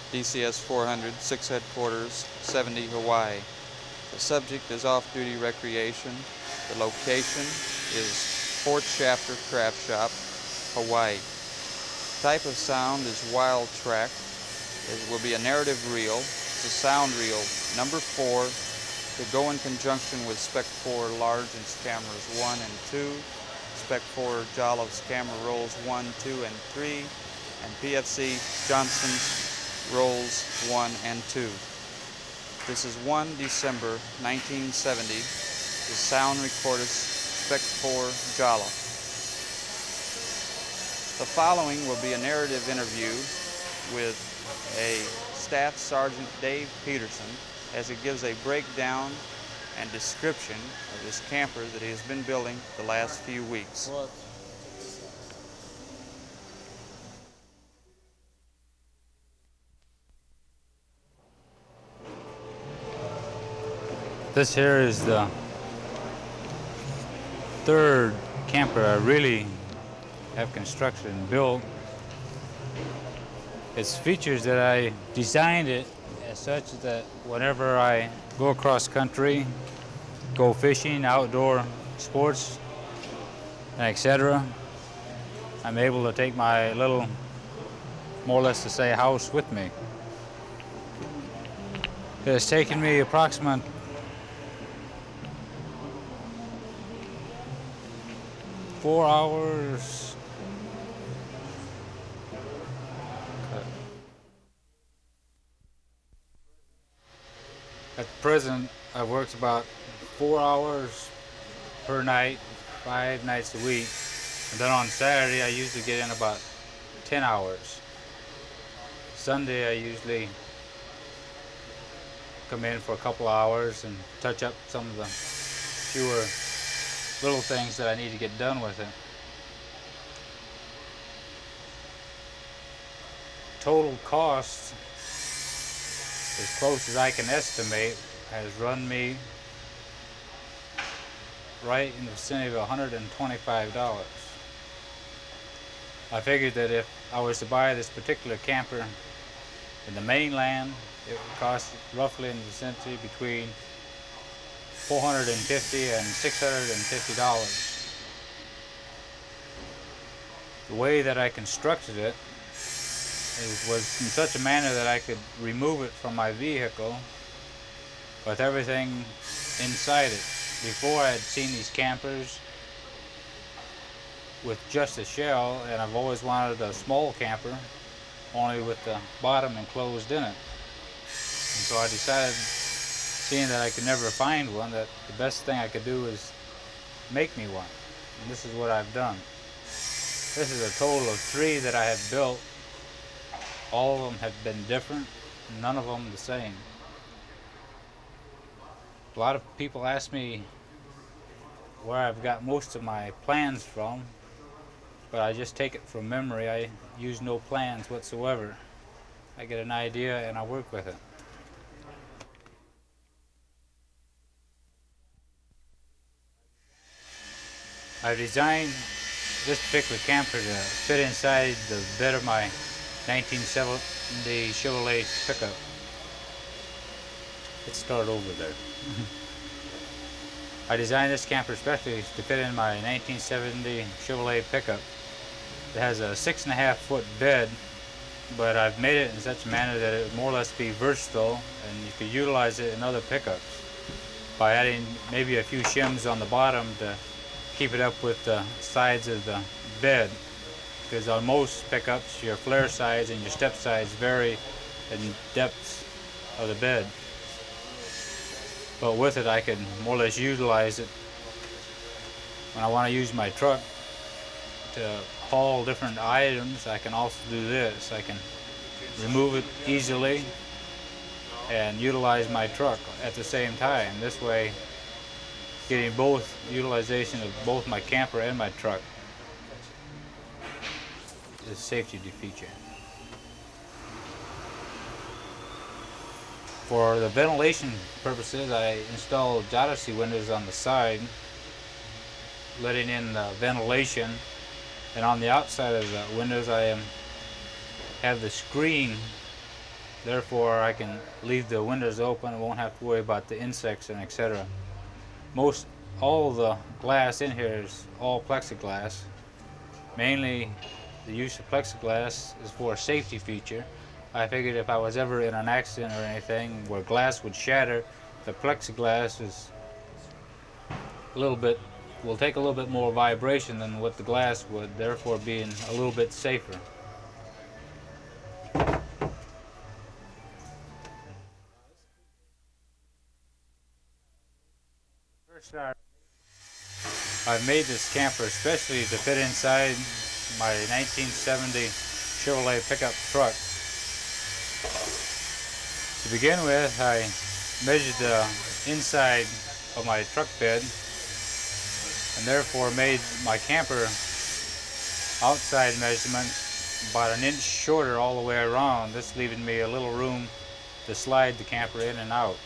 DCS 400, 6 Headquarters, 70, Hawaii. The subject is off-duty recreation. The location is Fort Shafter Craft Shop, Hawaii. Type of sound is wild track. It will be a narrative reel. It's a sound reel number 4 to go in conjunction with Spec 4 large and cameras 1 and 2, Spec 4 Jolliffe camera rolls 1, 2, and 3, and PFC Johnson's rolls 1 and 2. This is 1 December 1970. The sound recorded Spec 4 Jolliffe. The following will be a narrative interview with a Staff Sergeant Dave Peterson as he gives a breakdown and description of this camper that he has been building the last few weeks. This here is the third camper I really have constructed and built. It's features that I designed it as such that whenever I go across country, go fishing, outdoor sports, etc., I'm able to take my little, more or less to say, house with me. It has taken me approximately 4 hours. At present, I worked about 4 hours per night, 5 nights a week. And then on Saturday, I usually get in about 10 hours. Sunday, I usually come in for a couple hours and touch up some of the fewer little things that I need to get done with it. Total cost, as close as I can estimate, has run me right in the vicinity of $125. I figured that if I was to buy this particular camper in the mainland, it would cost roughly in the vicinity between $450 and $650. The way that I constructed it was in such a manner that I could remove it from my vehicle with everything inside it. Before, I had seen these campers with just a shell, and I've always wanted a small camper only with the bottom enclosed in it. And so I decided, seeing that I could never find one, that the best thing I could do is make me one. And this is what I've done. This is a total of 3 that I have built. All of them have been different, none of them the same. A lot of people ask me where I've got most of my plans from, but I just take it from memory. I use no plans whatsoever. I get an idea and I work with it. I've designed this particular camper to fit inside the bed of my 1970 Chevrolet pickup. Let's start over there. I designed this camper especially to fit in my 1970 Chevrolet pickup. It has a 6.5-foot bed, but I've made it in such a manner that it would more or less be versatile, and you could utilize it in other pickups by adding maybe a few shims on the bottom to keep it up with the sides of the bed. Because on most pickups, your flare sides and your step sides vary in depth of the bed. But with it, I can more or less utilize it when I want to use my truck to haul different items. I can also do this. I can remove it easily and utilize my truck at the same time. This way, getting both utilization of both my camper and my truck is a safety feature. For the ventilation purposes, I installed Odyssey windows on the side, letting in the ventilation, and on the outside of the windows I have the screen Therefore, I can leave the windows open and won't have to worry about the insects and etc. Most all the glass in here is all plexiglass. Mainly, the use of plexiglass is for a safety feature. I figured if I was ever in an accident or anything where glass would shatter, the plexiglass is a little bit will take a little bit more vibration than what the glass would, therefore being a little bit safer. First, I've made this camper especially to fit inside my 1970 Chevrolet pickup truck. To begin with, I measured the inside of my truck bed and therefore made my camper outside measurements about an inch shorter all the way around, this leaving me a little room to slide the camper in and out.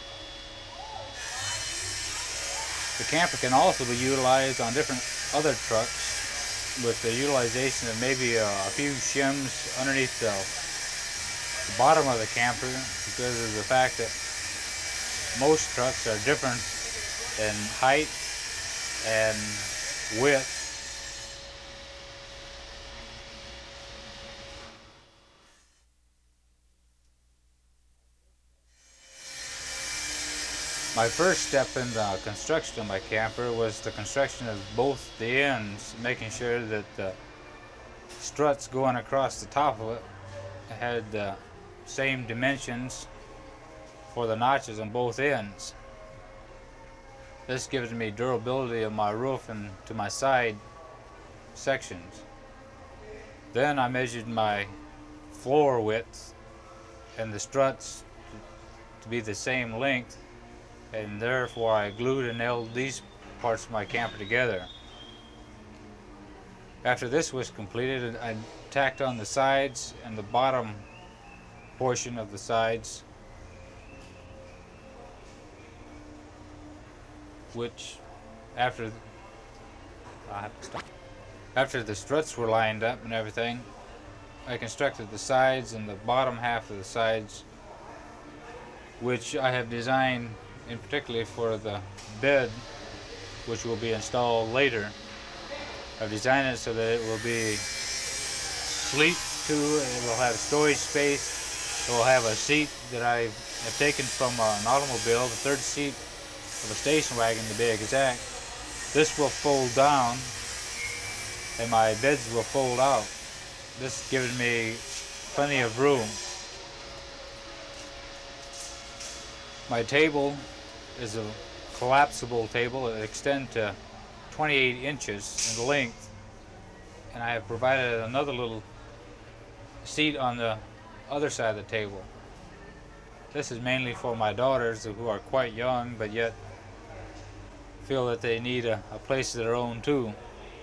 The camper can also be utilized on different other trucks with the utilization of maybe a few shims underneath the bottom of the camper because of the fact that most trucks are different in height and width. My first step in the construction of my camper was the construction of both the ends, making sure that the struts going across the top of it had the same dimensions for the notches on both ends. This gives me durability of my roof and to my side sections. Then I measured my floor width and the struts to be the same length, and therefore I glued and nailed these parts of my camper together. After this was completed, I tacked on the sides and the bottom portion of the sides, which after the struts were lined up and everything, I constructed the sides and the bottom half of the sides, which I have designed in particularly for the bed, which will be installed later. I've designed it so that it will be sleep to, it will have storage space, it will have a seat that I have taken from an automobile, the third seat of a station wagon to be exact. This will fold down and my beds will fold out. This gives me plenty of room. My table is a collapsible table. It extends to 28 inches in length, and I have provided another little seat on the other side of the table. This is mainly for my daughters who are quite young but yet feel that they need a place of their own too.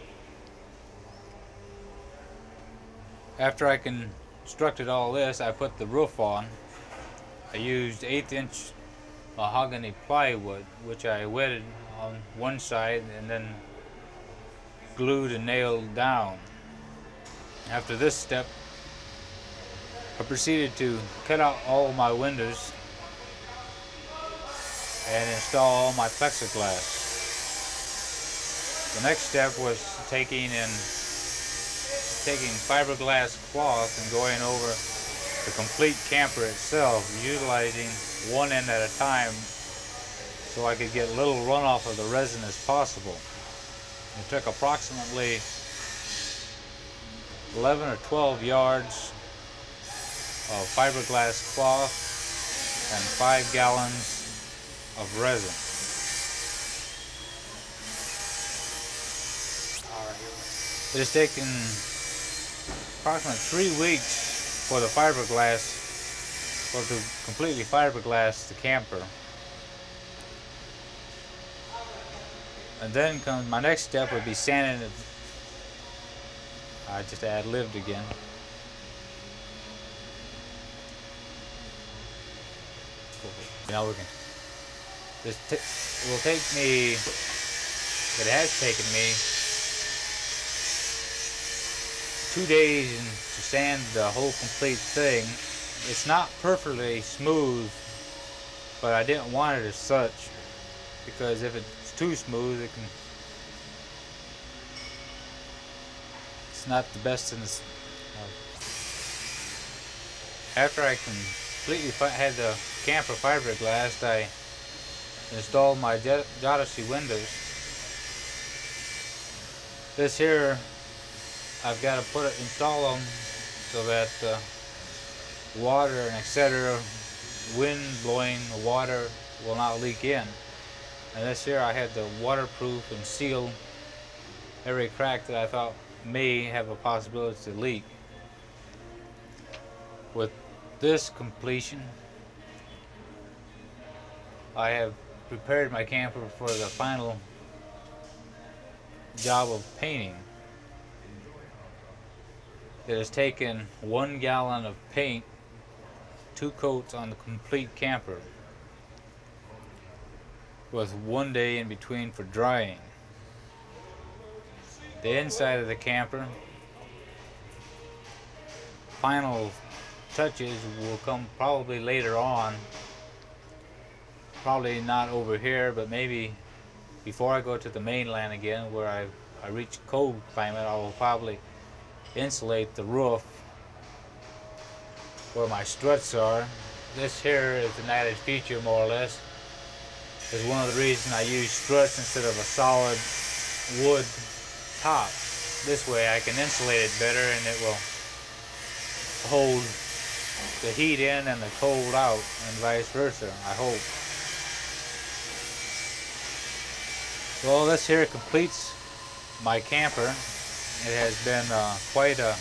After I constructed all this, I put the roof on. I used 1/8 inch mahogany plywood, which I wetted on one side and then glued and nailed down. After this step, I proceeded to cut out all my windows and install all my plexiglass. The next step was taking fiberglass cloth and going over the complete camper itself, utilizing one end at a time so I could get little runoff of the resin as possible. It took approximately 11 or 12 yards of fiberglass cloth and 5 gallons of resin. It has taken approximately 3 weeks for the fiberglass, or to completely fiberglass the camper. And then comes my next step would be sanding it. I just ad-libbed again. Now we can. It will take me. It has taken me 2 days to sand the whole complete thing, It's not perfectly smooth, but I didn't want it as such, because if it's too smooth, it's not the best in this. After I completely had the camper fiberglassed, I installed my Odyssey windows. This here, I've got to install them so that water and etc. wind blowing the water will not leak in. And this here I had to waterproof and seal every crack that I thought may have a possibility to leak. With this completion, I have prepared my camper for the final job of painting. It has taken 1 gallon of paint, 2 coats on the complete camper, with 1 day in between for drying. The inside of the camper, final touches will come probably later on, probably not over here, but maybe before I go to the mainland again where I reach cold climate. I will probably insulate the roof where my struts are. This here is an added feature, more or less. Is one of the reasons I use struts instead of a solid wood top. This way I can insulate it better and it will hold the heat in and the cold out, and vice versa, I hope. Well, this here completes my camper. It has been quite a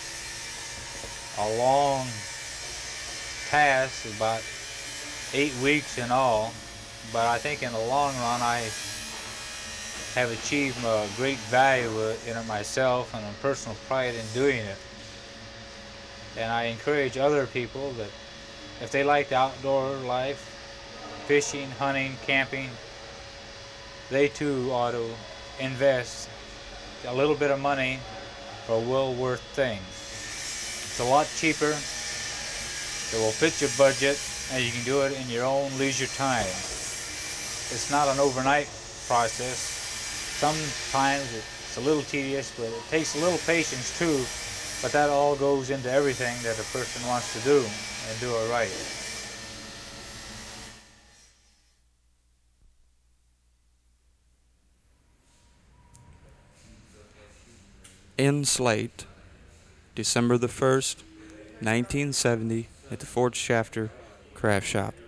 long task, about 8 weeks in all, but I think in the long run I have achieved a great value in it myself and a personal pride in doing it. And I encourage other people that if they like the outdoor life, fishing, hunting, camping, they too ought to invest a little bit of money for a well worth thing. It's a lot cheaper, it will fit your budget, and you can do it in your own leisure time. It's not an overnight process. Sometimes it's a little tedious, but it takes a little patience too, but that all goes into everything that a person wants to do and do it right. In Slate, December the 1st, 1970, at the Fort Shafter Craft Shop.